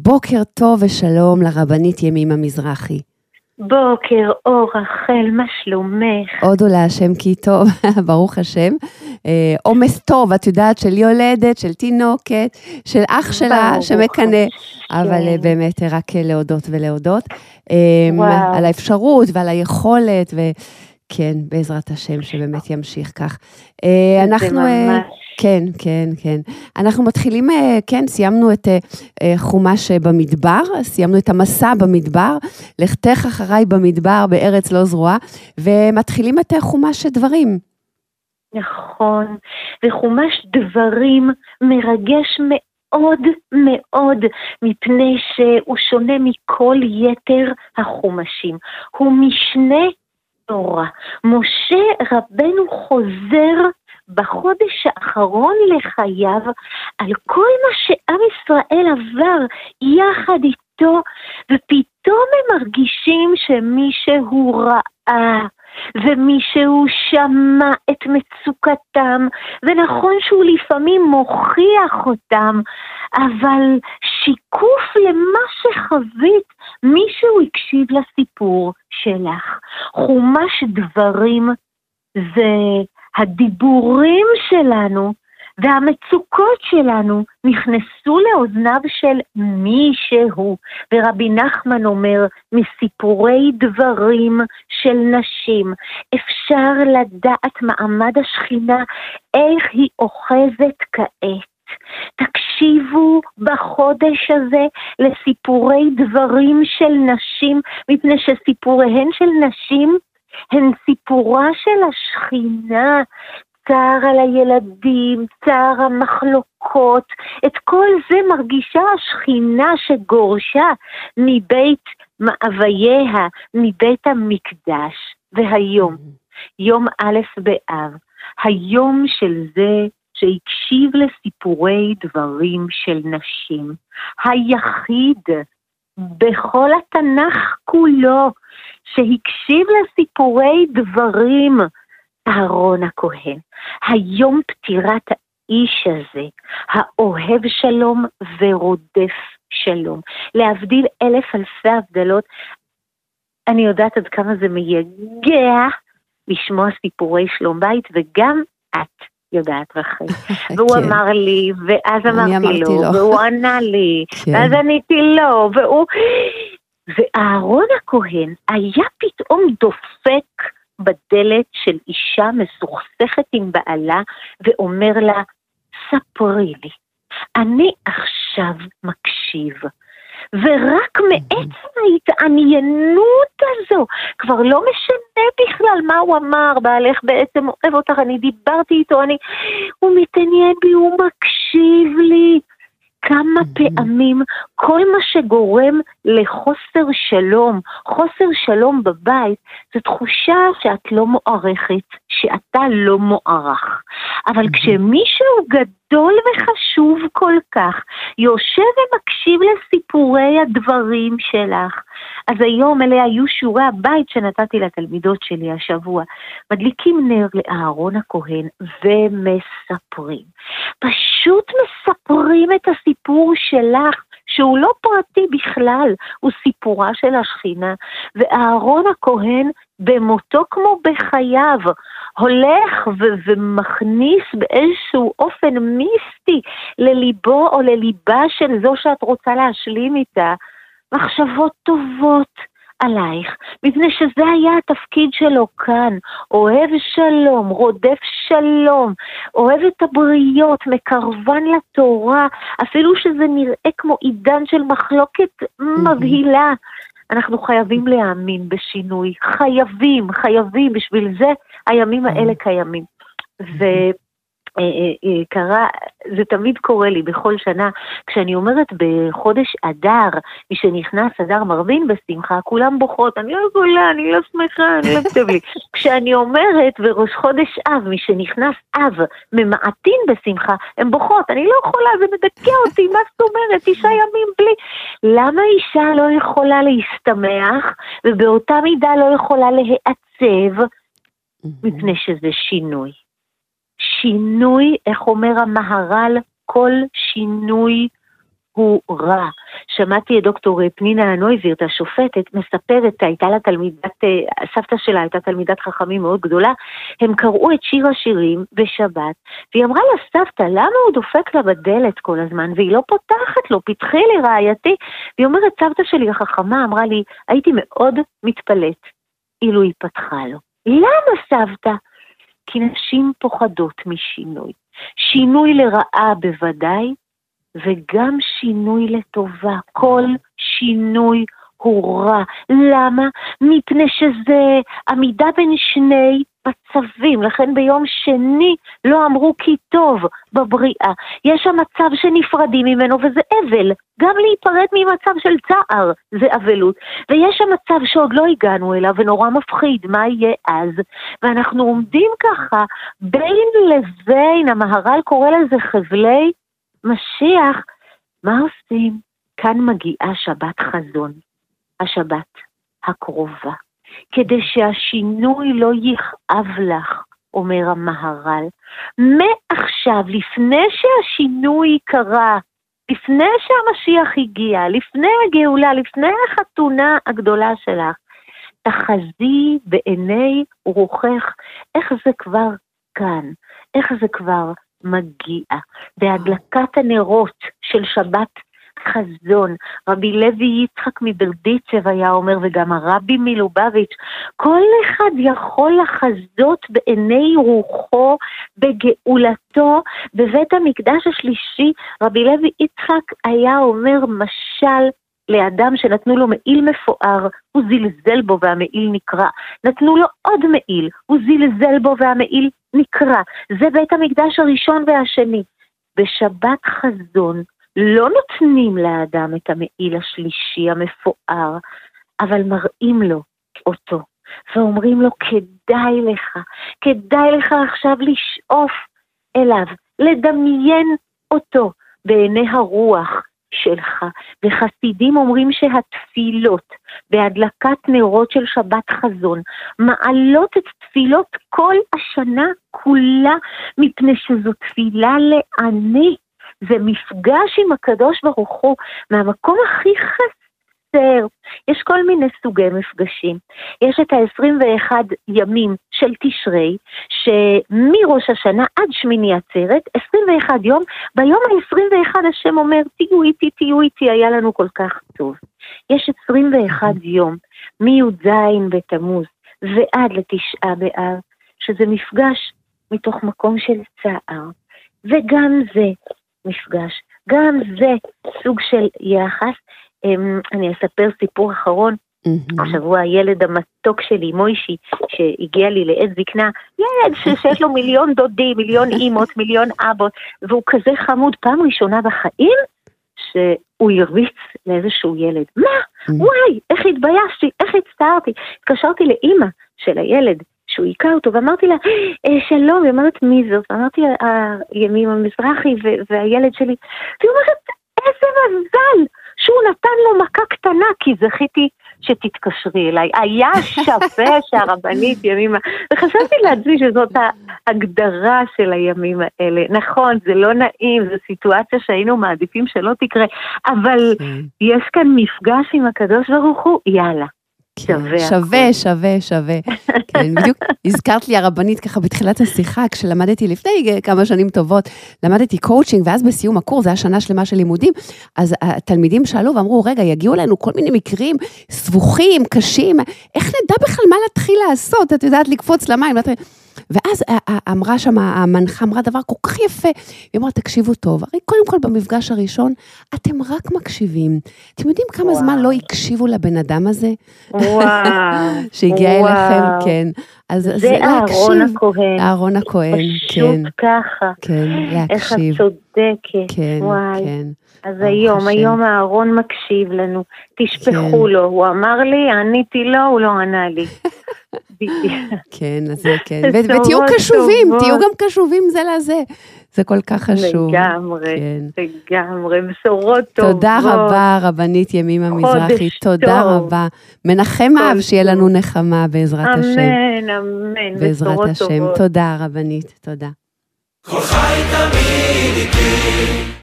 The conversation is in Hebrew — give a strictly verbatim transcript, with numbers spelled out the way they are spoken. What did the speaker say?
בוקר טוב ושלום לרבנית ימימה מזרחי. בוקר אור רחל, מה שלומך? הודו להשם כי טוב, ברוך השם. עומס טוב, את יודעת, של יולדת, של תינוקת, של אח שלה שמקנה, אבל באמת רק להודות ולהודות על האפשרות ועל היכולת, וכן, בעזרת השם שבאמת ימשיך כך. אנחנו... כן, כן, כן. אנחנו מתחילים, כן, סיימנו את חומש במדבר, סיימנו את המסע במדבר, לכתך אחריי במדבר בארץ לא זרועה, ומתחילים את חומש דברים. נכון, וחומש דברים מרגש מאוד מאוד, מפני שהוא שונה מכל יתר החומשים. הוא משנה תורה. משה רבנו חוזר בחודש האחרון לחייו על כל מה שעם ישראל עבר יחד איתו, ופתאום הם מרגישים שמישהו ראה ומישהו שמע את מצוקתם, ונכון שהוא לפעמים מוכיח אותם, אבל שיקוף למה שחווית, מישהו הקשיב לסיפור שלך. חומש דברים זה הדיבורים שלנו והמצוקות שלנו נכנסו לאוזניו של מישהו, ורבי נחמן אומר, מסיפורי דברים של נשים אפשר לדעת מעמד השכינה, איך היא אוחזת כעת. תקשיבו בחודש הזה לסיפורי דברים של נשים, מפני שסיפוריהן של נשים הן סיפורה של השכינה, צער על הילדים, צער המחלוקות, את כל זה מרגישה השכינה שגורשה מבית מאווייה, מבית המקדש. והיום, יום א' באב, היום של זה שהקשיב לסיפורי דברים של נשים, היחיד בכל התנ"ך כולו שהקשיב לסיפורי דברים, אהרון הכהן. היום פטירת האיש הזה, האוהב שלום ורודף שלום, להבדיל אלף אלפי הבדלות. אני יודעת עד כמה זה מייגע לשמוע סיפורי שלום בית, וגם את יודעת רחל. והוא אמר לי, ואז אמרתי לו, והוא ענה לי, ואז עניתי לו, והוא... ואהרון הכהן היה פתאום דופק בדלת של אישה מסוכסכת עם בעלה, ואומר לה, ספרי לי, אני עכשיו מקשיב. ורק מעצם ההתעניינות הזו, כבר לא משנה בכלל מה הוא אמר, בעלך בעצם אוהב אותך, אני דיברתי איתו, אני... הוא מתעניין בי, הוא מקשיב לי. כמה פעמים כל מה שגורם לחוסר שלום, חוסר שלום בבית, זו תחושה שאת לא מוערכת, שאתה לא מוערך. אבל כשמישהו גדול וחשוב כל כך, יושב ומקשיב לסיפורי הדברים שלך, אז היום אלה היו שיעורי הבית שנתתי לתלמידות שלי השבוע, מדליקים נר לאהרון הכהן ומספרים. פשוט מספרים את הסיפור שלך, שהוא לא פרטי בכלל, הוא סיפורה של השכינה, ואהרון הכהן במותו כמו בחייו, הולך ו- ומכניס באיזשהו אופן מיסטי לליבו או לליבה של זו שאת רוצה להשלים איתה, מחשבות טובות עלייך, מפני שזה היה התפקיד שלו כאן, אוהב שלום, רודף שלום, אוהב את הבריות, מקרבן לתורה, אפילו שזה נראה כמו עידן של מחלוקת מבהילה. אנחנו חייבים להאמין בשינוי, חייבים, חייבים, בשביל זה הימים האלה קיימים. ו... קרה, זה תמיד קורה לי בכל שנה, כשאני אומרת בחודש אדר, מי שנכנס אדר מרבין בשמחה, כולם בוכות, אני לא יכולה, אני לא שמחה, אני לא כתב לי. כשאני אומרת בראש חודש אב, מי שנכנס אב ממעטין בשמחה, הם בוכות, אני לא יכולה, זה מדכא אותי, מה זאת אומרת, אישה ימים בלי. למה אישה לא יכולה להסתמך, ובאותה מידה לא יכולה להיעצב, מפני שזה שינוי. שינוי, איך אומר המהר"ל, כל שינוי הוא רע. שמעתי את דוקטור פנינה נויבירט, השופטת, מספרת, הייתה לה תלמידת, הסבתא שלה הייתה תלמידת חכמים מאוד גדולה, הם קראו את שיר השירים בשבת, והיא אמרה לה, סבתא, למה הוא דופק לה בדלת כל הזמן, והיא לא פותחת לו, פתחי לי רעייתי, והיא אומרת, סבתא שלי החכמה אמרה לי, הייתי מאוד מתפלאת, אילו היא פתחה לו. למה סבתא? כי נשים פוחדות משינוי. שינוי לרעה בוודאי, וגם שינוי לטובה. כל שינוי הוא רע. למה? מפני שזה עמידה בין שני מצבים. לכן ביום שני לא אמרו כי טוב בבריאה. יש שם מצב שנפרדים ממנו וזה אבל. גם להיפרד ממצב של צער זה אבלות. ויש שם מצב שעוד לא הגענו אליו ונורא מפחיד. מה יהיה אז? ואנחנו עומדים ככה בין לבין, המהר"ל קורא לזה חבלי משיח. מה עושים? כאן מגיעה שבת חזון. השבת הקרובה. כדי שהשינוי לא יכאב לך, אומר המהר"ל. מעכשיו, לפני שהשינוי קרה, לפני שהמשיח הגיע, לפני הגאולה, לפני החתונה הגדולה שלך, תחזי בעיני רוחך, איך זה כבר כאן, איך זה כבר מגיע. בהדלקת הנרות של שבת חזון, רבי לוי יצחק מברדיצ'ב היה אומר, וגם הרבי מלובביץ', כל אחד יכול לחזות בעיני רוחו, בגאולתו, בבית המקדש השלישי. רבי לוי יצחק היה אומר משל לאדם שנתנו לו מעיל מפואר, הוא זלזל בו והמעיל נקרע. נתנו לו עוד מעיל, הוא זלזל בו והמעיל נקרע. זה בית המקדש הראשון והשני. בשבת חזון, לא נותנים לאדם את המעיל השלישי המפואר, אבל מראים לו אותו, ואומרים לו, כדאי לך, כדאי לך עכשיו לשאוף אליו, לדמיין אותו בעיני הרוח שלך. וחסידים אומרים שהתפילות בהדלקת נרות של שבת חזון מעלות את תפילות כל השנה כולה, מפני שזו תפילה לעני. זה מפגש עם הקדוש ברוך הוא מהמקום הכי חסר. יש כל מיני סוגי מפגשים. יש את ה-עשרים ואחד ימים של תשרי, שמראש השנה עד שמיני עצרת, עשרים ואחד יום, ביום ה-עשרים ואחד השם אומר, תהיו איתי, תהיו איתי, היה לנו כל כך טוב. יש עשרים ואחד יום, מי"ז בתמוז ועד לתשעה באב, שזה מפגש מתוך מקום של צער. וגם זה מפגש. גם זה סוג של יחס. אני אספר סיפור אחרון. השבוע הילד המתוק שלי, מוישי, שהגיע לי לעת זקנה, ילד שיש לו מיליון דודים, מיליון אימות, מיליון אבות, והוא כזה חמוד, פעם ראשונה בחיים, שהוא ירביץ לאיזשהו ילד. מה? וואי, איך התביישתי, איך הצטערתי. התקשרתי לאמא של הילד, שהוא עיקה אותו, ואמרתי לה, שלום, היא אומרת מי זאת? ואמרתי לה, הימים המזרחי והילד שלי, והיא אומרת, איזה מזל, שהוא נתן לו מכה קטנה, כי זכיתי שתתקשרי אליי. היה שווה שהרבנית ימימה, וחשבתי לעצמי שזאת ההגדרה של הימים האלה. נכון, זה לא נעים, זו סיטואציה שהיינו מעדיפים שלא תקרה, אבל יש כאן מפגש עם הקדוש ברוך הוא, יאללה. שווה, שווה, שווה, שווה. כן, בדיוק הזכרת לי הרבנית ככה בתחילת השיחה, כשלמדתי לפני כמה שנים טובות, למדתי קואוצ'ינג, ואז בסיום הקורס, זה היה שנה שלמה של לימודים, אז התלמידים שאלו ואמרו, רגע, יגיעו לנו כל מיני מקרים סבוכים, קשים, איך נדע בכלל מה להתחיל לעשות? את יודעת, לקפוץ למים, ואז אמרה שם, המנחה אמרה דבר כל כך יפה, היא אמרה, תקשיבו טוב, הרי קודם כל במפגש הראשון, אתם רק מקשיבים. אתם יודעים כמה וואו. זמן לא הקשיבו לבן אדם הזה? וואו. שהגיע וואו. אליכם, כן. אז זה, זה אהרון הכהן. אהרון הכהן, פשוט כן. ככה. כן, להקשיב. איך את צודקת. כן, וואי. כן. אז היום, השם. היום אהרון מקשיב לנו. תשפכו כן. לו. הוא אמר לי, עניתי לו, הוא לא ענה לי. כן, אז זה כן. ותהיו קשובים, תהיו גם קשובים זה לזה. זה כל כך חשוב. לגמרי, לגמרי, בשורות טובות. תודה רבה, רבנית ימימה מזרחי, תודה רבה. מנחם אב, שיהיה לנו נחמה בעזרת השם. אמן, אמן, בעזרת השם. תודה, רבנית, תודה. כל חי תמיד איתי.